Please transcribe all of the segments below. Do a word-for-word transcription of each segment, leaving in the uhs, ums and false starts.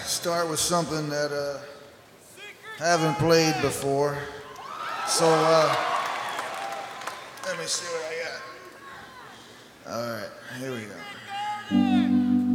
start with something that uh, I haven't played before. So uh, let me see what I got. All right, here we go.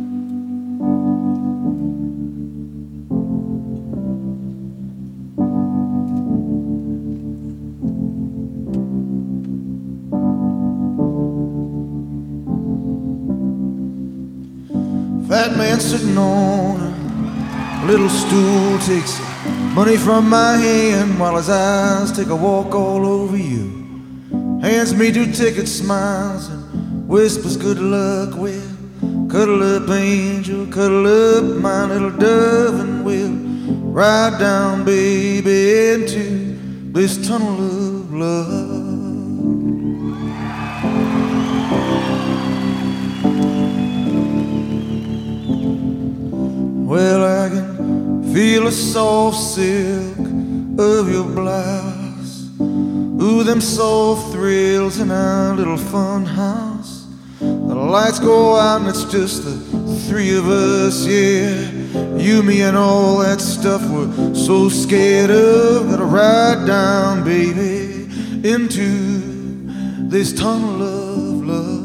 Fat man sitting on a little stool takes money from my hand while his eyes take a walk all over you. Hands me two tickets, smiles, and whispers good luck. Well, cuddle up, angel, cuddle up, my little dove, and we'll ride down, baby, into this tunnel of love. Well, I can feel the soft silk of your blouse. Ooh, them soft thrills in our little fun house. The lights go out and it's just the three of us, yeah. You, me, and all that stuff we're so scared of. Gotta ride down, baby, into this tunnel of love.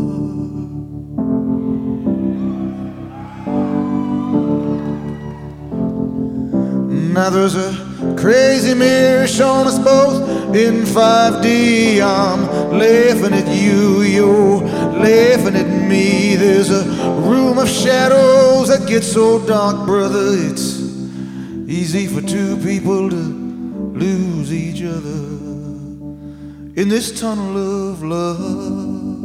Now there's a crazy mirror showing us both in five D. I'm laughing at you, you're laughing at me. There's a room of shadows that gets so dark, brother. It's easy for two people to lose each other in this tunnel of love.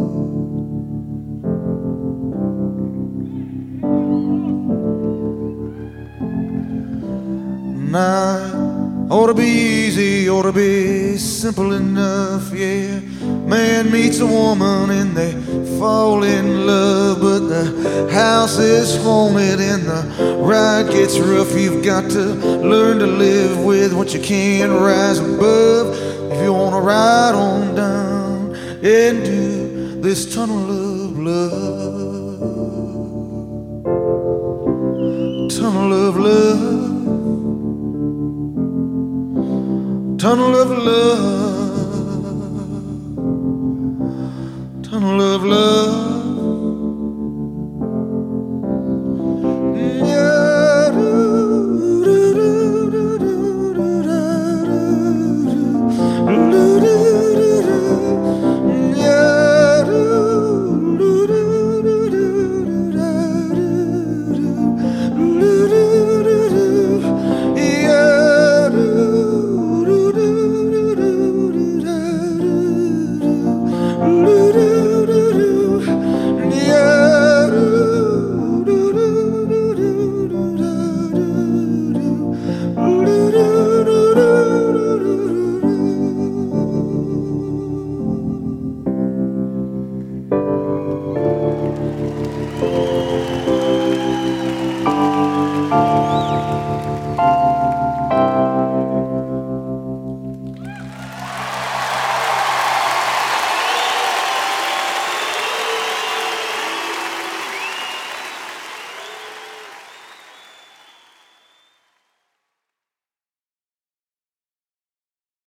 Now, ought to be easy, ought to be simple enough, yeah. Man meets a woman and they fall in love, but the house is haunted and the ride gets rough. You've got to learn to live with what you can't rise above if you want to ride on down into this tunnel of love. Tunnel of love. Tunnel of love.